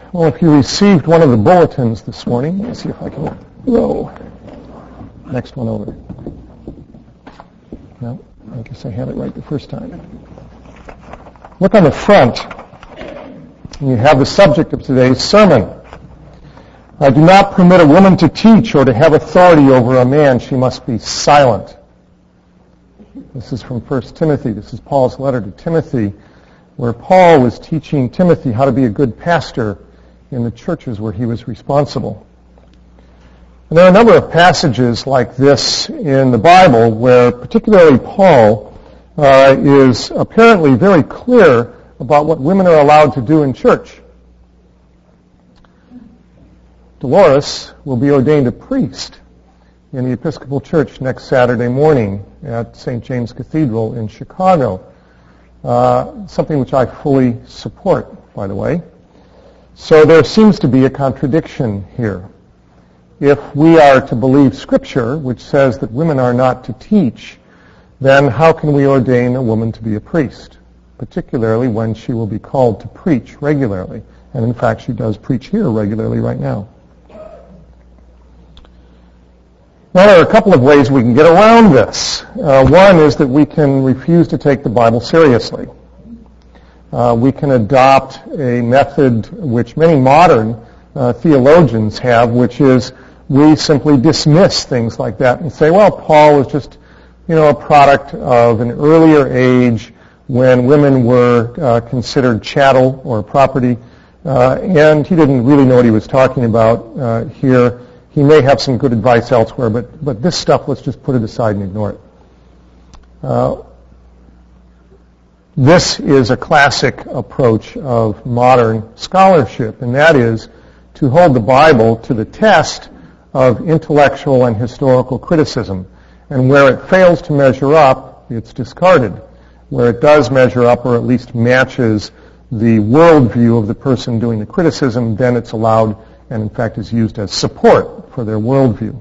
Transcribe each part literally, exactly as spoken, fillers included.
Well, if you received one of the bulletins this morning, let's see if I can go. Next one over. No, I guess I had it right the first time. Look on the front. You have the subject of today's sermon. I do not permit a woman to teach or to have authority over a man. She must be silent. This is from First Timothy. This is Paul's letter to Timothy, where Paul was teaching Timothy how to be a good pastor in the churches where he was responsible. And there are a number of passages like this in the Bible where particularly Paul uh, is apparently very clear about what women are allowed to do in church. Dolores will be ordained a priest in the Episcopal Church next Saturday morning at Saint James Cathedral in Chicago. Uh, something which I fully support, by the way. So there seems to be a contradiction here. If we are to believe Scripture, which says that women are not to teach, then how can we ordain a woman to be a priest, particularly when she will be called to preach regularly? And in fact, she does preach here regularly right now. Well, there are a couple of ways we can get around this. Uh, one is that we can refuse to take the Bible seriously. Uh, we can adopt a method which many modern uh, theologians have, which is we simply dismiss things like that and say, well, Paul was just, you know, a product of an earlier age when women were uh, considered chattel or property, uh, and he didn't really know what he was talking about uh, here. He may have some good advice elsewhere, but, but this stuff, let's just put it aside and ignore it. Uh, this is a classic approach of modern scholarship, and that is to hold the Bible to the test of intellectual and historical criticism. And where it fails to measure up, it's discarded. Where it does measure up, or at least matches the worldview of the person doing the criticism, then it's allowed and in fact is used as support for their worldview.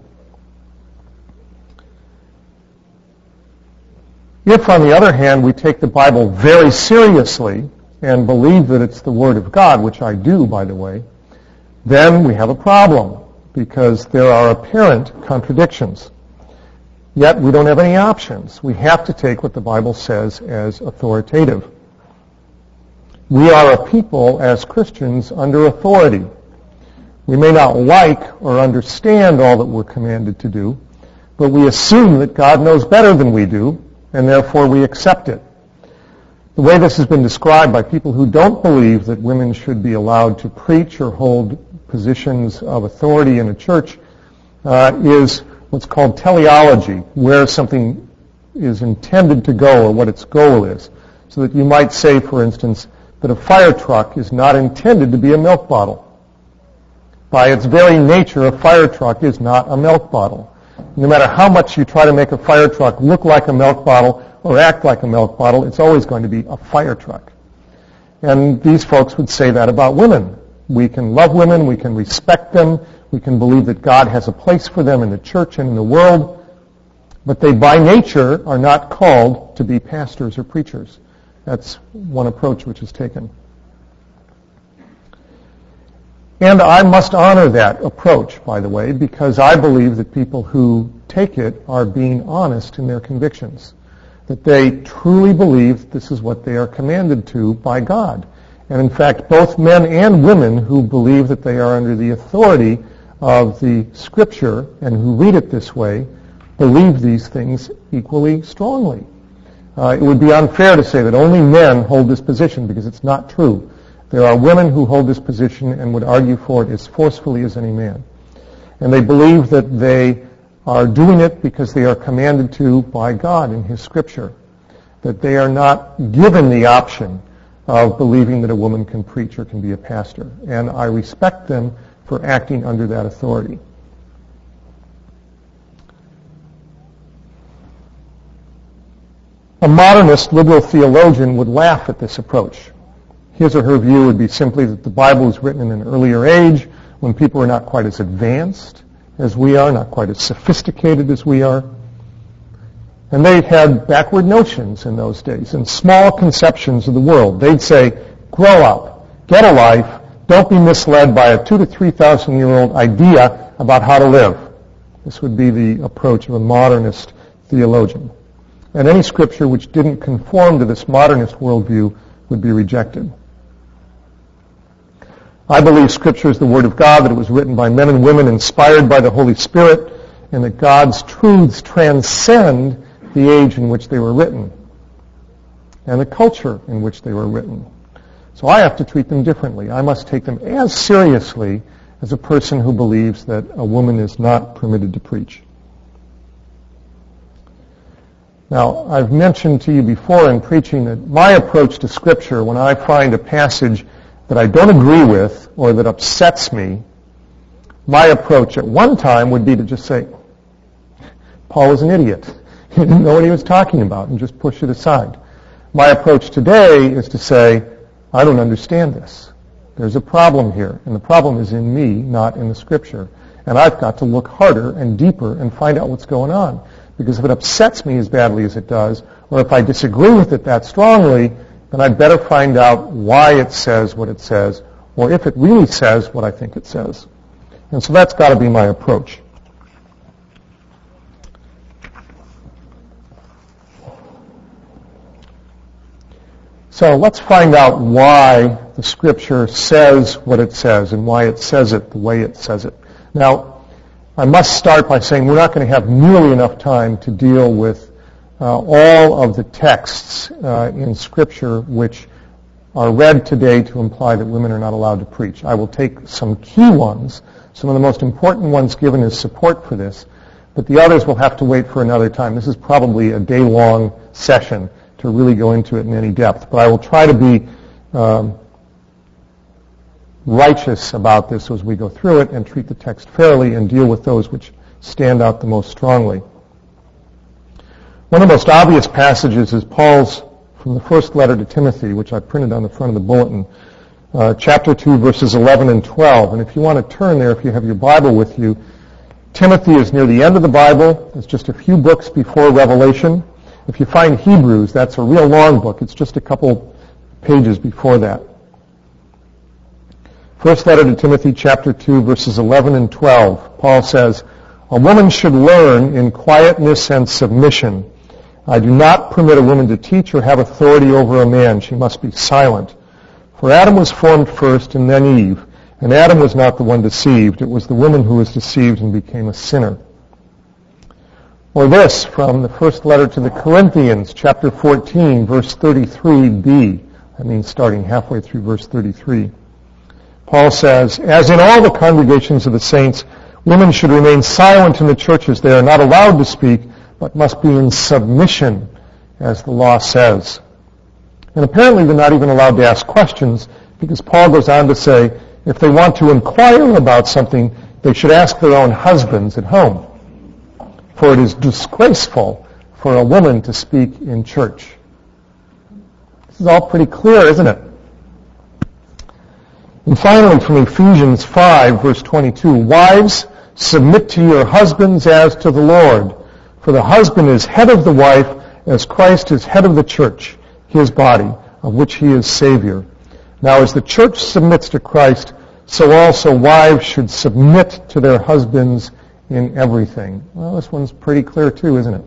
If, on the other hand, we take the Bible very seriously and believe that it's the Word of God, which I do, by the way, then we have a problem, because there are apparent contradictions. Yet we don't have any options. We have to take what the Bible says as authoritative. We are a people, as Christians, under authority. We may not like or understand all that we're commanded to do, but we assume that God knows better than we do, and therefore we accept it. The way this has been described by people who don't believe that women should be allowed to preach or hold positions of authority in a church uh, is what's called teleology, where something is intended to go or what its goal is. So that you might say, for instance, that a fire truck is not intended to be a milk bottle. By its very nature, a fire truck is not a milk bottle. No matter how much you try to make a fire truck look like a milk bottle or act like a milk bottle, it's always going to be a fire truck. And these folks would say that about women. We can love women, we can respect them, we can believe that God has a place for them in the church and in the world, but they by nature are not called to be pastors or preachers. That's one approach which is taken. And I must honor that approach, by the way, because I believe that people who take it are being honest in their convictions, that they truly believe this is what they are commanded to by God. And in fact, both men and women who believe that they are under the authority of the Scripture and who read it this way believe these things equally strongly. Uh, it would be unfair to say that only men hold this position, because it's not true. There are women who hold this position and would argue for it as forcefully as any man. And they believe that they are doing it because they are commanded to by God in His Scripture, that they are not given the option of believing that a woman can preach or can be a pastor. And I respect them for acting under that authority. A modernist liberal theologian would laugh at this approach. His or her view would be simply that the Bible was written in an earlier age when people were not quite as advanced as we are, not quite as sophisticated as we are. And they had backward notions in those days and small conceptions of the world. They'd say, grow up, get a life, Don't be misled by a two to three thousand year old idea about how to live. This would be the approach of a modernist theologian. And any scripture which didn't conform to this modernist worldview would be rejected. I believe Scripture is the Word of God, that it was written by men and women inspired by the Holy Spirit, and that God's truths transcend the age in which they were written and the culture in which they were written. So I have to treat them differently. I must take them as seriously as a person who believes that a woman is not permitted to preach. Now, I've mentioned to you before in preaching that my approach to Scripture, when I find a passage that I don't agree with or that upsets me, my approach at one time would be to just say, Paul was an idiot. He didn't know what he was talking about, and just push it aside. My approach today is to say, I don't understand this. There's a problem here, and the problem is in me, not in the Scripture. And I've got to look harder and deeper and find out what's going on. Because if it upsets me as badly as it does, or if I disagree with it that strongly, then I'd better find out why it says what it says, or if it really says what I think it says. And so that's got to be my approach. So let's find out why the Scripture says what it says and why it says it the way it says it. Now, I must start by saying we're not going to have nearly enough time to deal with uh, all of the texts uh, in Scripture which are read today to imply that women are not allowed to preach. I will take some key ones, some of the most important ones given as support for this, but the others will have to wait for another time. This is probably a day-long session to really go into it in any depth, but I will try to be um, righteous about this as we go through it and treat the text fairly and deal with those which stand out the most strongly. One of the most obvious passages is Paul's from the first letter to Timothy, which I printed on the front of the bulletin, uh, chapter two, verses eleven and twelve. And if you want to turn there, if you have your Bible with you, Timothy is near the end of the Bible. It's just a few books before Revelation. If you find Hebrews, that's a real long book. It's just a couple pages before that. First letter to Timothy, chapter two, verses eleven and twelve. Paul says, "A woman should learn in quietness and submission. I do not permit a woman to teach or have authority over a man. She must be silent. For Adam was formed first and then Eve. And Adam was not the one deceived. It was the woman who was deceived and became a sinner." Or this from the first letter to the Corinthians, chapter fourteen, verse thirty-three b. I mean starting halfway through verse thirty-three. Paul says, "As in all the congregations of the saints, women should remain silent in the churches. They are not allowed to speak, but must be in submission, as the law says." And apparently they're not even allowed to ask questions, because Paul goes on to say, if they want to inquire about something, they should ask their own husbands at home. For it is disgraceful for a woman to speak in church. This is all pretty clear, isn't it? And finally, from Ephesians five, verse twenty-two, "Wives, submit to your husbands as to the Lord. For the husband is head of the wife, as Christ is head of the church, his body, of which he is Savior. Now as the church submits to Christ, so also wives should submit to their husbands in everything." Well, this one's pretty clear too, isn't it?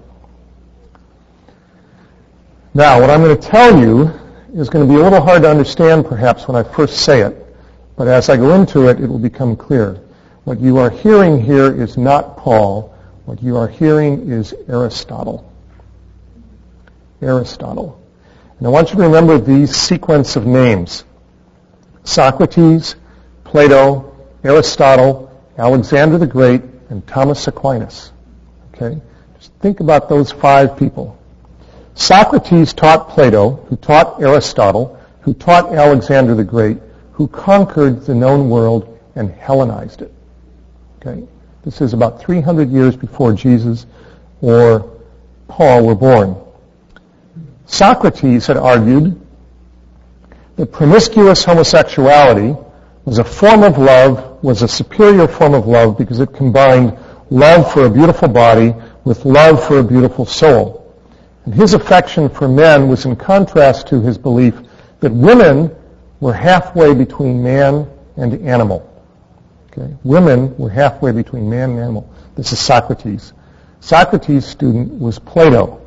Now, what I'm going to tell you is going to be a little hard to understand perhaps when I first say it, but as I go into it, it will become clear. What you are hearing here is not Paul. What you are hearing is Aristotle. Aristotle. And I want you to remember these sequence of names: Socrates, Plato, Aristotle, Alexander the Great, and Thomas Aquinas. Okay? Just think about those five people. Socrates taught Plato, who taught Aristotle, who taught Alexander the Great, who conquered the known world and Hellenized it. Okay? This is about three hundred years before Jesus or Paul were born. Socrates had argued that promiscuous homosexuality was a form of love, was a superior form of love because it combined love for a beautiful body with love for a beautiful soul. And his affection for men was in contrast to his belief that women were halfway between man and animal. Okay? Women were halfway between man and animal. This is Socrates. Socrates' student was Plato.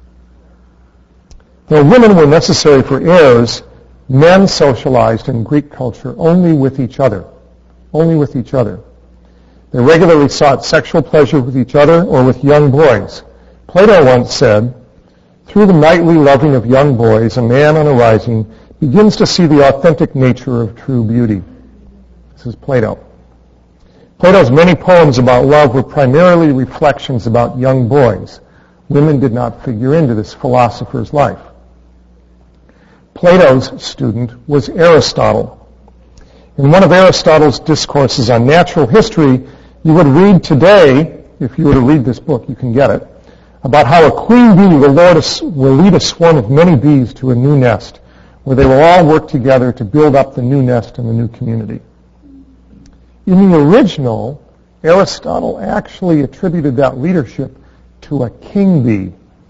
Though women were necessary for heirs, men socialized in Greek culture only with each other. Only with each other. They regularly sought sexual pleasure with each other or with young boys. Plato once said, "Through the nightly loving of young boys, a man on arising begins to see the authentic nature of true beauty." This is Plato. Plato's many poems about love were primarily reflections about young boys. Women did not figure into this philosopher's life. Plato's student was Aristotle. In one of Aristotle's discourses on natural history, you would read today, if you were to read this book, you can get it, about how a queen bee will, will lead a swarm of many bees to a new nest, where they will all work together to build up the new nest and the new community. In the original, Aristotle actually attributed that leadership to a king bee.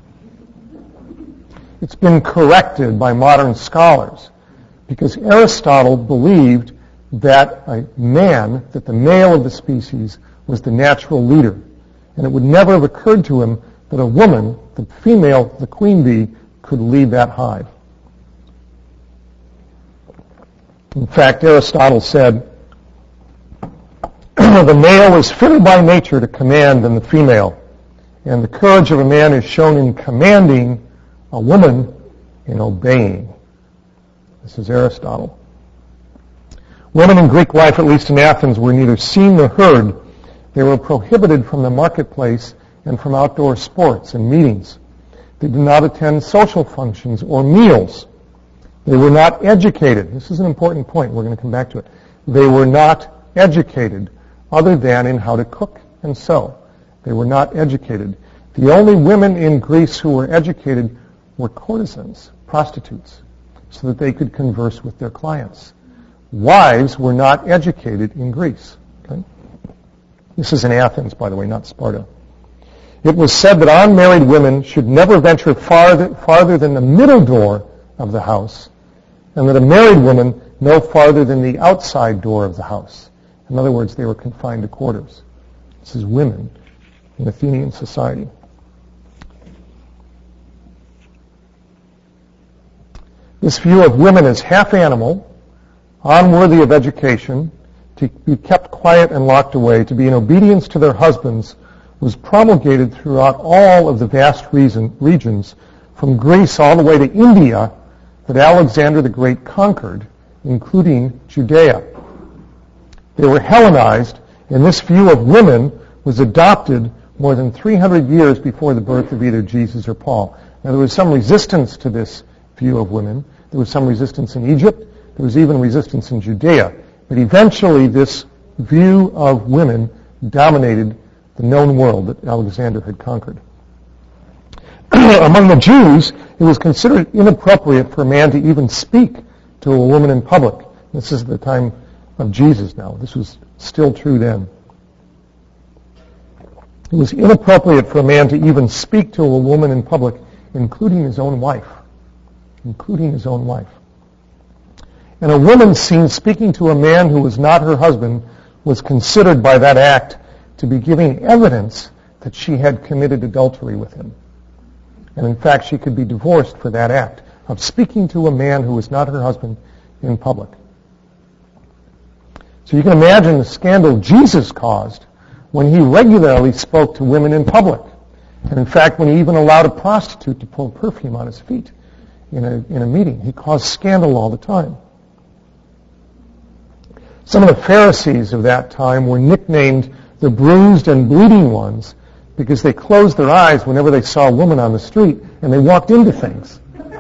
It's been corrected by modern scholars because Aristotle believed that a man, that the male of the species, was the natural leader. And it would never have occurred to him that a woman, the female, the queen bee, could lead that hive. In fact, Aristotle said, the male is fitter by nature to command than the female, and the courage of a man is shown in commanding, a woman in obeying. This is Aristotle. Women in Greek life, at least in Athens, were neither seen nor heard. They were prohibited from the marketplace and from outdoor sports and meetings. They did not attend social functions or meals. They were not educated. This is an important point. We're going to come back to it. They were not educated other than in how to cook and sew. They were not educated. The only women in Greece who were educated were courtesans, prostitutes, so that they could converse with their clients. Wives were not educated in Greece. Okay? This is in Athens, by the way, not Sparta. It was said that unmarried women should never venture farther, farther than the middle door of the house, and that a married woman no farther than the outside door of the house. In other words, they were confined to quarters. This is women in Athenian society. This view of women as half animal, unworthy of education, to be kept quiet and locked away, to be in obedience to their husbands, was promulgated throughout all of the vast reason, regions, from Greece all the way to India, that Alexander the Great conquered, including Judea. They were Hellenized, and this view of women was adopted more than three hundred years before the birth of either Jesus or Paul. Now, there was some resistance to this view of women. There was some resistance in Egypt. There was even resistance in Judea. But eventually, this view of women dominated the known world that Alexander had conquered. Among the Jews, it was considered inappropriate for a man to even speak to a woman in public. This is the time of Jesus now. This was still true then. It was inappropriate for a man to even speak to a woman in public, including his own wife. Including his own wife. And a woman seen speaking to a man who was not her husband was considered by that act to be giving evidence that she had committed adultery with him. And in fact, she could be divorced for that act of speaking to a man who was not her husband in public. So you can imagine the scandal Jesus caused when he regularly spoke to women in public. And in fact, when he even allowed a prostitute to pull perfume on his feet in a, in a meeting. He caused scandal all the time. Some of the Pharisees of that time were nicknamed the bruised and bleeding ones because they closed their eyes whenever they saw a woman on the street and they walked into things.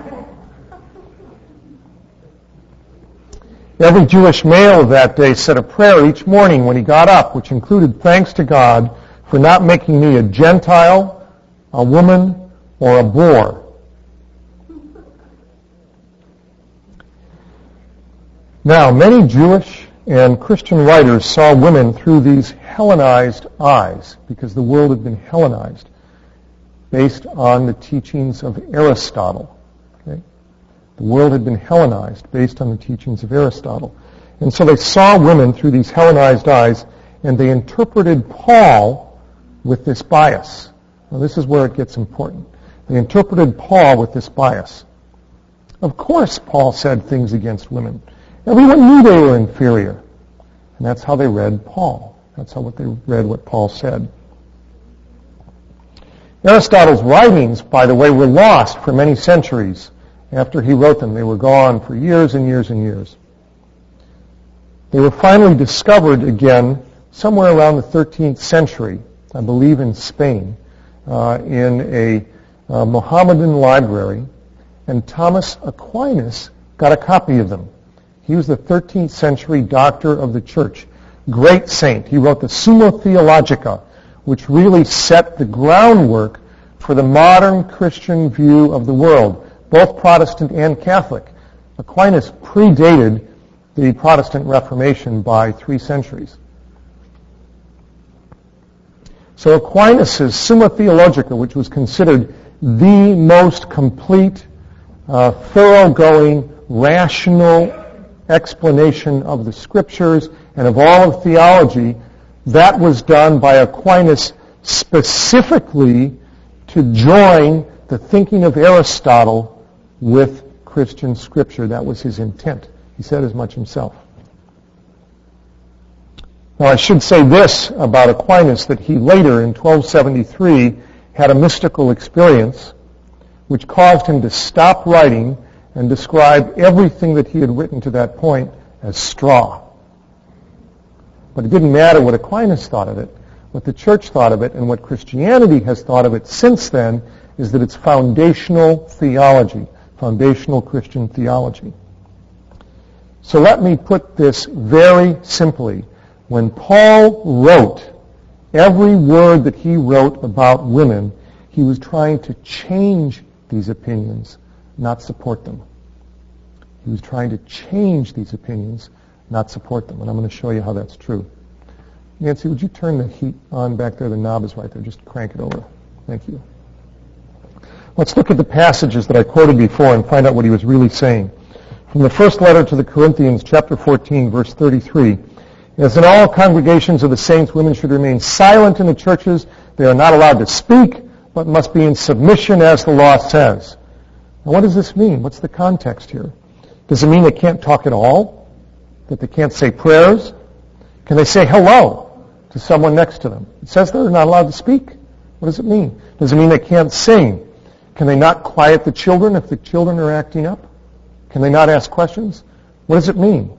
Every Jewish male of that day said a prayer each morning when he got up, which included thanks to God for not making me a Gentile, a woman, or a boor. Now, many Jewish and Christian writers saw women through these Hellenized eyes because the world had been Hellenized based on the teachings of Aristotle. Okay? The world had been Hellenized based on the teachings of Aristotle. And so they saw women through these Hellenized eyes, and they interpreted Paul with this bias. Now this is where it gets important. They interpreted Paul with this bias. Of course Paul said things against women. Everyone knew they were inferior. And that's how they read Paul. That's how what they read what Paul said. Aristotle's writings, by the way, were lost for many centuries. After he wrote them, they were gone for years and years and years. They were finally discovered again somewhere around the thirteenth century, I believe in Spain, uh, in a uh, Mohammedan library, and Thomas Aquinas got a copy of them. He was the thirteenth century doctor of the church, great saint. He wrote the Summa Theologica, which really set the groundwork for the modern Christian view of the world, both Protestant and Catholic. Aquinas predated the Protestant Reformation by three centuries. So Aquinas' Summa Theologica, which was considered the most complete, uh, thoroughgoing, rational explanation of the Scriptures and of all of theology, that was done by Aquinas specifically to join the thinking of Aristotle with Christian Scripture. That was his intent. He said as much himself. Now I should say this about Aquinas, that he later in twelve seventy-three had a mystical experience which caused him to stop writing and describe everything that he had written to that point as straw. But it didn't matter what Aquinas thought of it. What the church thought of it and what Christianity has thought of it since then is that it's foundational theology, foundational Christian theology. So let me put this very simply. When Paul wrote, every word that he wrote about women, he was trying to change these opinions, not support them. He was trying to change these opinions, not support them. And I'm going to show you how that's true. Nancy, would you turn the heat on back there? The knob is right there. Just crank it over. Thank you. Let's look at the passages that I quoted before and find out what he was really saying. From the first letter to the Corinthians, chapter fourteen, verse thirty-three. As in all congregations of the saints, women should remain silent in the churches. They are not allowed to speak, but must be in submission as the law says. Now what does this mean? What's the context here? Does it mean they can't talk at all? That they can't say prayers? Can they say hello to someone next to them? It says they're not allowed to speak. What does it mean? Does it mean they can't sing? Can they not quiet the children if the children are acting up? Can they not ask questions? What does it mean?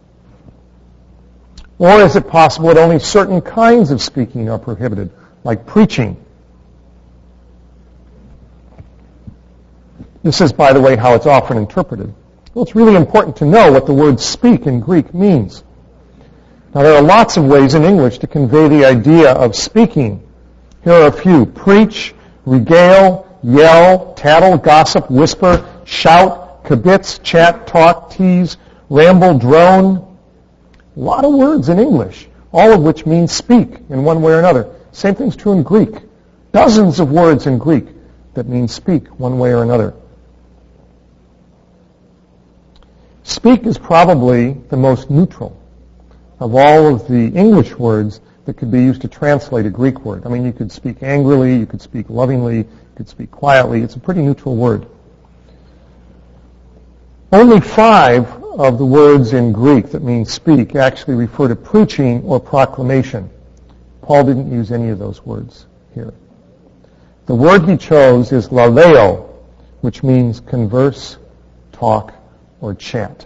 Or is it possible that only certain kinds of speaking are prohibited, like preaching? This is, by the way, how it's often interpreted. Well, it's really important to know what the word speak in Greek means. Now, there are lots of ways in English to convey the idea of speaking. Here are a few. Preach, regale, yell, tattle, gossip, whisper, shout, kibitz, chat, talk, tease, ramble, drone. A lot of words in English, all of which mean speak in one way or another. Same thing's true in Greek. Dozens of words in Greek that mean speak one way or another. Speak is probably the most neutral of all of the English words that could be used to translate a Greek word. I mean, you could speak angrily, you could speak lovingly, you could speak quietly. It's a pretty neutral word. Only five of the words in Greek that mean speak actually refer to preaching or proclamation. Paul didn't use any of those words here. The word he chose is laleo, which means converse, talk, or chat.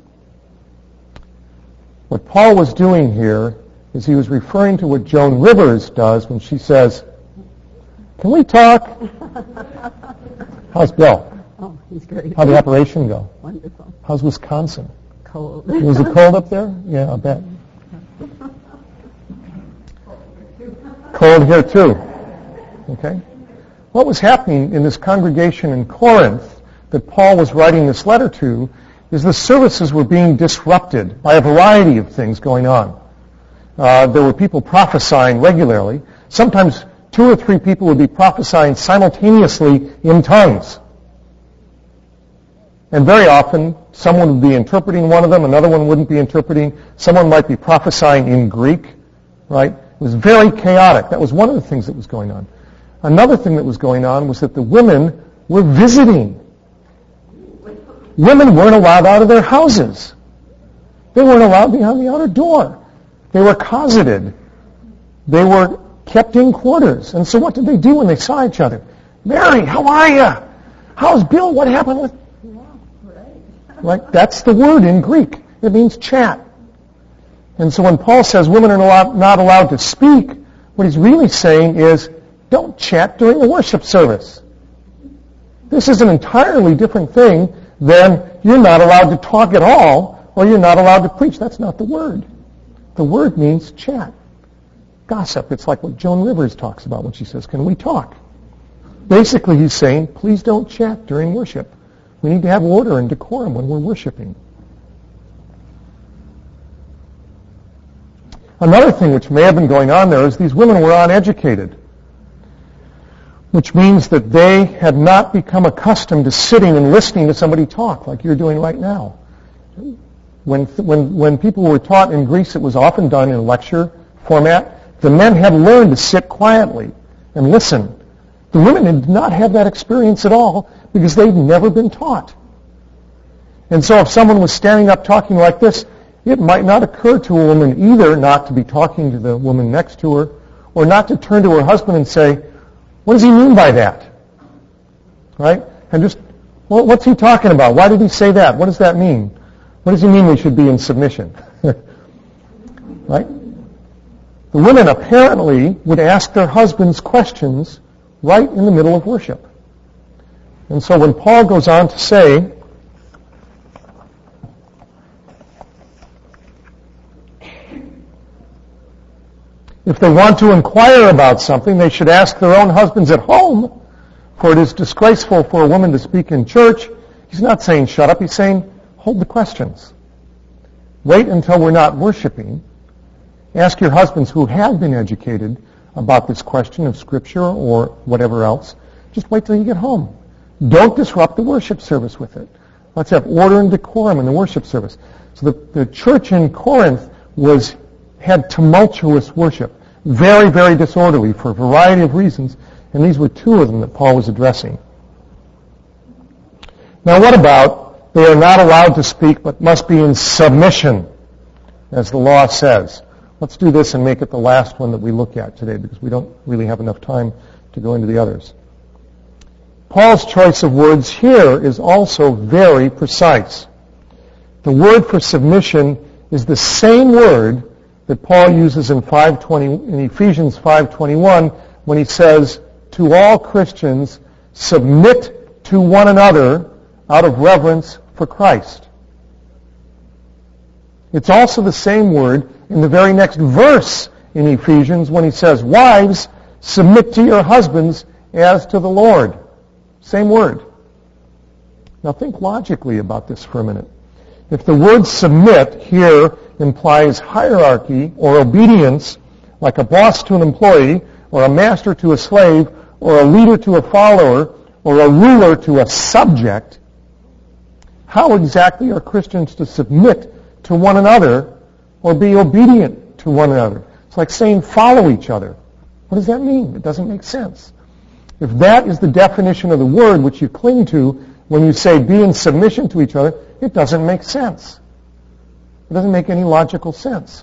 What Paul was doing here is he was referring to what Joan Rivers does when she says, "Can we talk?" How's Bill? Oh, he's great. How'd the operation go? Wonderful. How's Wisconsin? Cold. Was it cold up there? Yeah, I bet. Cold here too. Okay? What was happening in this congregation in Corinth that Paul was writing this letter to is the services were being disrupted by a variety of things going on. Uh, there were people prophesying regularly. Sometimes two or three people would be prophesying simultaneously in tongues. And very often, someone would be interpreting one of them, another one wouldn't be interpreting. Someone might be prophesying in Greek, right? It was very chaotic. That was one of the things that was going on. Another thing that was going on was that the women were visiting. Women weren't allowed out of their houses. They weren't allowed beyond the outer door. They were cosseted. They were kept in quarters. And so what did they do when they saw each other? Mary, how are you? How's Bill? What happened with... Right? That's the word in Greek. It means chat. And so when Paul says women are not allowed to speak, what he's really saying is don't chat during the worship service. This is an entirely different thing than you're not allowed to talk at all or you're not allowed to preach. That's not the word. The word means chat. Gossip. It's like what Joan Rivers talks about when she says, can we talk? Basically, he's saying, please don't chat during worship. We need to have order and decorum when we're worshiping. Another thing which may have been going on there is these women were uneducated, which means that they had not become accustomed to sitting and listening to somebody talk like you're doing right now. When, when, when people were taught in Greece, it was often done in lecture format. The men had learned to sit quietly and listen. The women did not have that experience at all because they'd never been taught. And so if someone was standing up talking like this, it might not occur to a woman either not to be talking to the woman next to her or not to turn to her husband and say, what does he mean by that? Right? And just, well, what's he talking about? Why did he say that? What does that mean? What does he mean we should be in submission? Right? The women apparently would ask their husbands questions right in the middle of worship. And so when Paul goes on to say, if they want to inquire about something, they should ask their own husbands at home, for it is disgraceful for a woman to speak in church. He's not saying shut up. He's saying hold the questions. Wait until we're not worshiping. Ask your husbands who have been educated about this question of Scripture or whatever else. Just wait till you get home. Don't disrupt the worship service with it. Let's have order and decorum in the worship service. So the, the church in Corinth was had tumultuous worship. Very, very disorderly for a variety of reasons. And these were two of them that Paul was addressing. Now what about they are not allowed to speak but must be in submission, as the law says? Let's do this and make it the last one that we look at today because we don't really have enough time to go into the others. Paul's choice of words here is also very precise. The word for submission is the same word that Paul uses in five twenty in Ephesians five twenty-one when he says, to all Christians, submit to one another out of reverence for Christ. It's also the same word in the very next verse in Ephesians when he says, wives, submit to your husbands as to the Lord. Same word. Now think logically about this for a minute. If the word submit here implies hierarchy or obedience, like a boss to an employee, or a master to a slave, or a leader to a follower, or a ruler to a subject, how exactly are Christians to submit to one another or be obedient to one another? It's like saying follow each other. What does that mean? It doesn't make sense. If that is the definition of the word which you cling to when you say be in submission to each other, it doesn't make sense. It doesn't make any logical sense.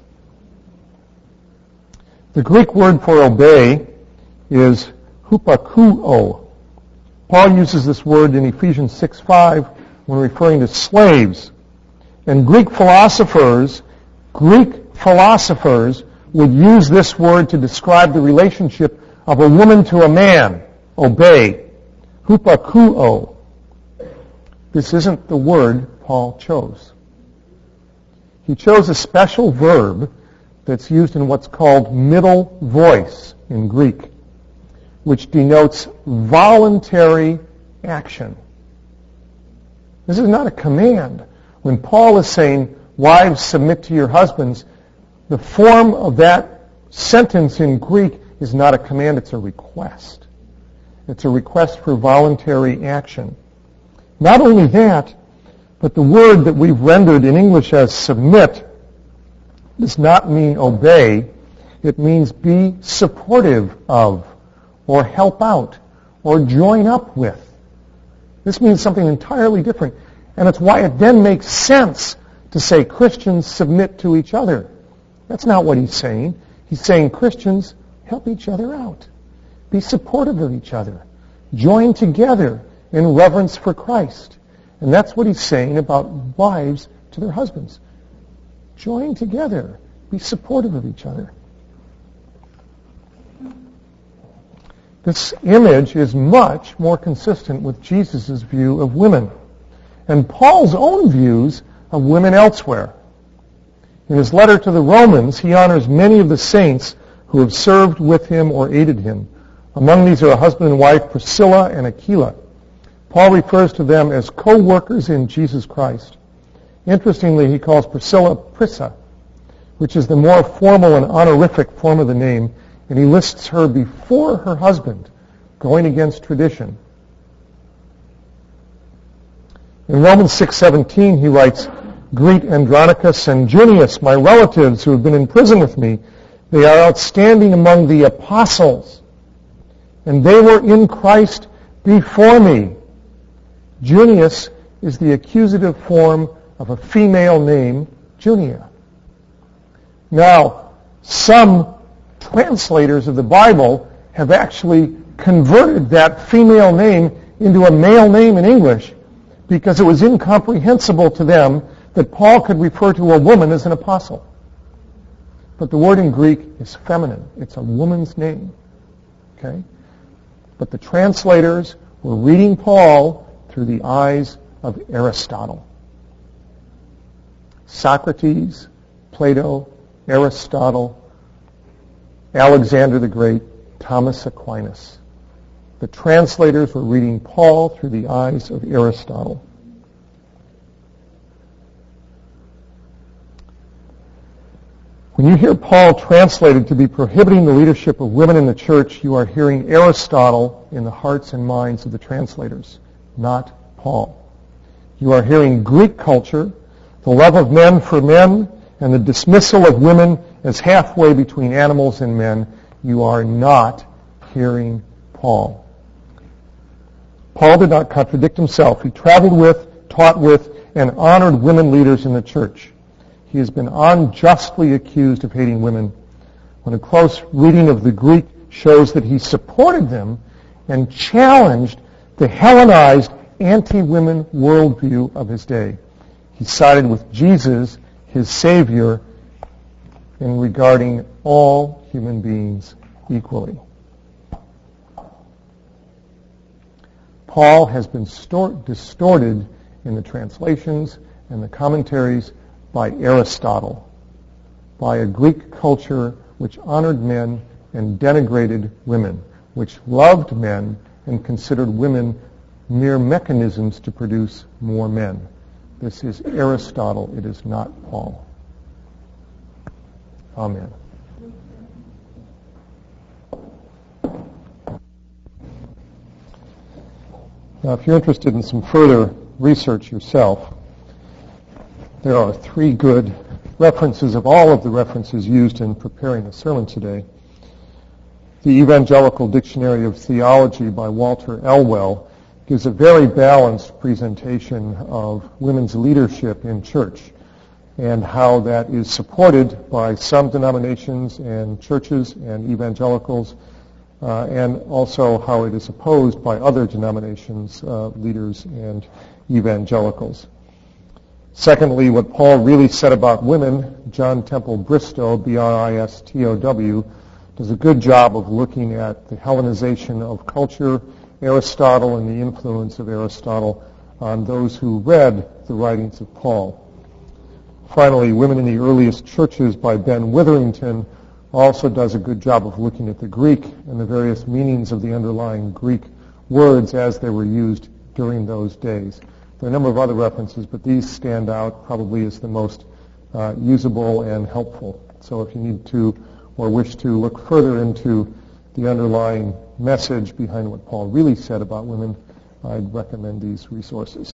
The Greek word for obey is hupakuo. Paul uses this word in Ephesians six five when referring to slaves. And Greek philosophers, Greek philosophers would use this word to describe the relationship of a woman to a man. Obey. Hupakuo. This isn't the word Paul chose. He chose a special verb that's used in what's called middle voice in Greek, which denotes voluntary action. This is not a command. When Paul is saying, wives, submit to your husbands, the form of that sentence in Greek is not a command, it's a request. It's a request for voluntary action. Not only that, But the word that we've rendered in English as submit does not mean obey. It means be supportive of, or help out, or join up with. This means something entirely different. And it's why it then makes sense to say Christians submit to each other. That's not what he's saying. He's saying Christians help each other out. Be supportive of each other. Join together in reverence for Christ. And that's what he's saying about wives to their husbands. Join together. Be supportive of each other. This image is much more consistent with Jesus' view of women and Paul's own views of women elsewhere. In his letter to the Romans, he honors many of the saints who have served with him or aided him. Among these are a husband and wife, Priscilla and Aquila. Paul refers to them as co-workers in Jesus Christ. Interestingly, he calls Priscilla Prissa, which is the more formal and honorific form of the name, and he lists her before her husband, going against tradition. In Romans six seventeen, he writes, "Greet Andronicus and Junius, my relatives who have been in prison with me. They are outstanding among the apostles, and they were in Christ before me." Junius is the accusative form of a female name, Junia. Now, some translators of the Bible have actually converted that female name into a male name in English because it was incomprehensible to them that Paul could refer to a woman as an apostle. But the word in Greek is feminine. It's a woman's name. Okay? But the translators were reading Paul through the eyes of Aristotle. Socrates, Plato, Aristotle, Alexander the Great, Thomas Aquinas. The translators were reading Paul through the eyes of Aristotle. When you hear Paul translated to be prohibiting the leadership of women in the church, you are hearing Aristotle in the hearts and minds of the translators, not Paul. You are hearing Greek culture, the love of men for men, and the dismissal of women as halfway between animals and men. You are not hearing Paul. Paul did not contradict himself. He traveled with, taught with, and honored women leaders in the church. He has been unjustly accused of hating women, when a close reading of the Greek shows that he supported them and challenged the Hellenized anti-women worldview of his day. He sided with Jesus, his Savior, in regarding all human beings equally. Paul has been stor- distorted in the translations and the commentaries by Aristotle, by a Greek culture which honored men and denigrated women, which loved men and considered women mere mechanisms to produce more men. This is Aristotle. It is not Paul. Amen. Now, if you're interested in some further research yourself, there are three good references of all of the references used in preparing the sermon today. The Evangelical Dictionary of Theology by Walter Elwell gives a very balanced presentation of women's leadership in church and how that is supported by some denominations and churches and evangelicals, uh, and also how it is opposed by other denominations, uh, leaders, and evangelicals. Secondly, what Paul really said about women, John Temple Bristow, B R I S T O W, does a good job of looking at the Hellenization of culture, Aristotle, and the influence of Aristotle on those who read the writings of Paul. Finally, Women in the Earliest Churches by Ben Witherington also does a good job of looking at the Greek and the various meanings of the underlying Greek words as they were used during those days. There are a number of other references, but these stand out probably as the most uh, usable and helpful. So if you need to or wish to look further into the underlying message behind what Paul really said about women, I'd recommend these resources.